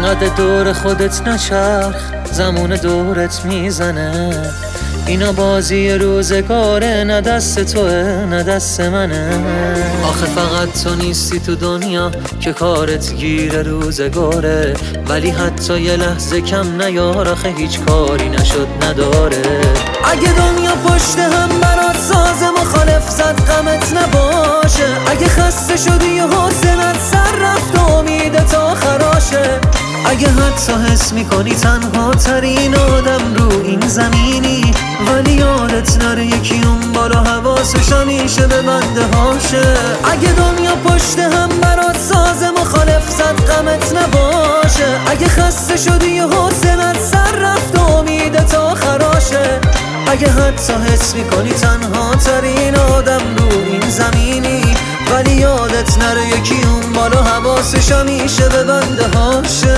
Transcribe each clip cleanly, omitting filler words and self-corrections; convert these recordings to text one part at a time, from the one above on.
انقدر دور خودت نچرخ، زمان دورت میزنه. اینا بازی روزگاره، نه دست توه نه دست منه. آخه فقط تو نیستی تو دنیا که کارت گیر روزگاره، ولی حتی یه لحظه کم نیار، آخه هیچ کاری نشد نداره. اگه دنیا پشت هم برات ساز مخالف زد غمت نباشه، اگه خسته شدی و حوصلت سر رفت و امید تا خراشه، اگه حتی حس میکنی تنها ترین آدم رو این زمینی، ولی یادت نره یکی اون بالا حواسش همیشه به بنده هاشه. اگه دنیا پشت هم برات ساز مخالف زد غمت نباشه، اگه خسته شدی و حوصلت سر رفت و امید تا خراشه، اگه حتی حس میکنی تنها ترین آدم رو این زمینی، ولی یادت نره یکی اون بالا حواسش همیشه به بنده هاشه.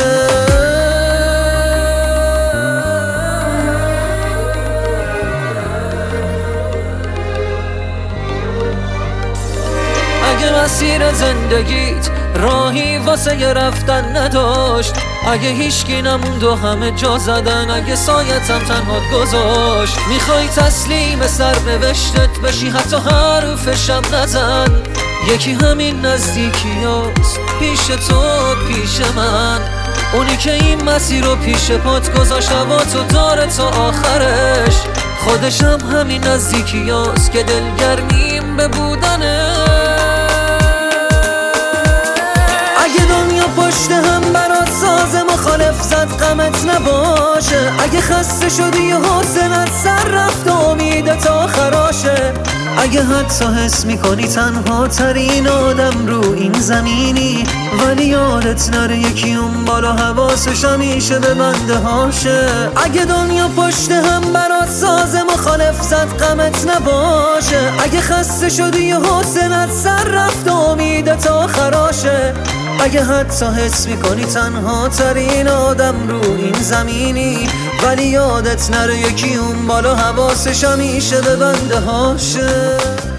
اگه مسیر زندگیت راهی واسه ی رفتن نداشت، اگه هیچکی نموند و همه جا زدن، اگه سایتم تنهات گذاشت، میخوای تسلیم سرنوشتت بشی حتی حرفشم نزن، یکی همین نزدیکیاست پیش تو پیش من، اونی که این مسیر رو پیش پات گذاشت هوا تو داره تا آخرش، خودشم همین نزدیکیاست که دلگرمیم به بودنه. اگه دنیا پشت هم برات ساز مخالف زد غمت نباشه، اگه خسته شدی و حوصلت سر رفت و امید تا خراشه، اگه حتی حس میکنی تنها ترین آدم رو این زمینی، ولی یادت نره یکی اون بالا حواسش همیشه به بنده هاشه. اگه دنیا پشت هم برات ساز مخالف زد غمت نباشه، اگه خسته شدی و حوصلت سر رفت و امید تا خراشه، اگه حتی حس میکنی تنها ترین آدم رو این زمینی، ولی یادت نره یکی اون بالا حواسش همیشه به بنده هاشه.